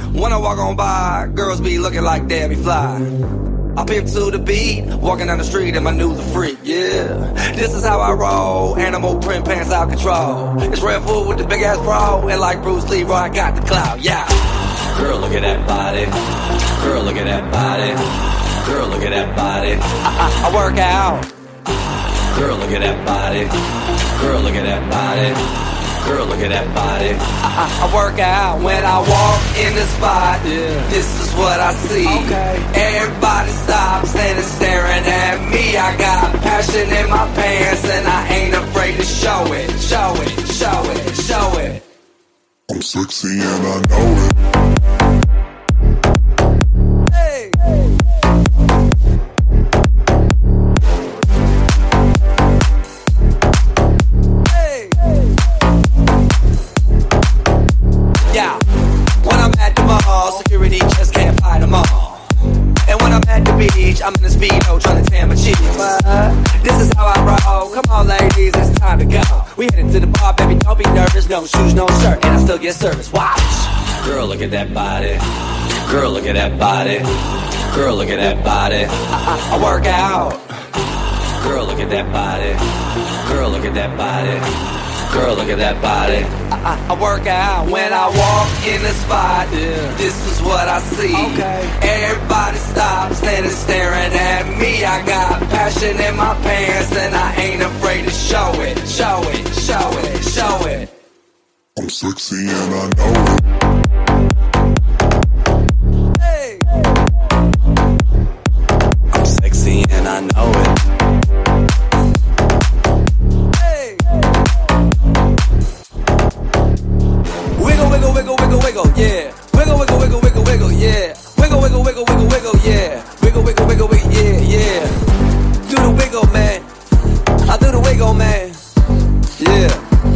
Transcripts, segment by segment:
When I walk on by, girls be looking like Debbie Fly. I pimp to the beat, walking down the street and my news a freak, yeah. This is how I roll, animal print pants out control. It's Red Food with the big ass bra, and like Bruce Lee, I got the clout, yeah. Girl, look at that body. Girl, look at that body. Girl, look at that body. I work out. Girl, look at that body. Girl, look at that body. Girl, look at that body. I work out when I walk in the spot. Yeah. This is what I see. Okay. Everybody stops and is staring at me. I got passion in my pants and I ain't afraid to show it. Show it, show it, show it. I'm sexy and I know it. Hey. Yeah, when I'm at the mall, security just can't fight them all. And when I'm at the beach, I'm in the Speedo trying to tan my cheeks. This is how I roll. Come on, ladies, it's time to go. We headed to the bar, baby, don't be nervous. No shoes, no shirt, and I still get service. Watch. Girl, look at that body. Girl, look at that body. Girl, look at that body. I work out. Girl, look at that body. Girl, look at that body. Girl, look at that body. I work out when I walk in the spot. Yeah. This is what I see. Okay. Everybody stops and is staring at me. I got passion in my pants and I ain't afraid to show it. Show it, show it, show it. I'm sexy and I know it. Hey. I'm sexy and I know it. Wiggle, wiggle, wiggle, wiggle, yeah. Wiggle, wiggle, wiggle, wiggle, wiggle, yeah. Wiggle, wiggle, wiggle, wiggle, wiggle, yeah. Wiggle, wiggle, wiggle, wiggle, yeah, yeah. Do the wiggle, man. I do the wiggle, man. Yeah.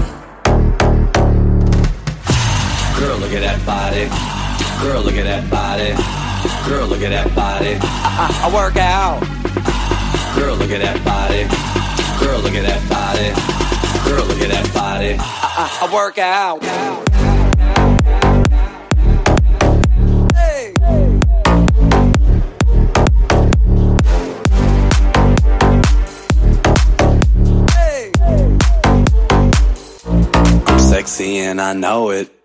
Girl, look at that body. Girl, look at that body. Girl, look at that body. I work out. Girl, look at that body. Girl, look at that body. Girl, look at that body. I work out. Hey. Hey. I'm sexy and I know it.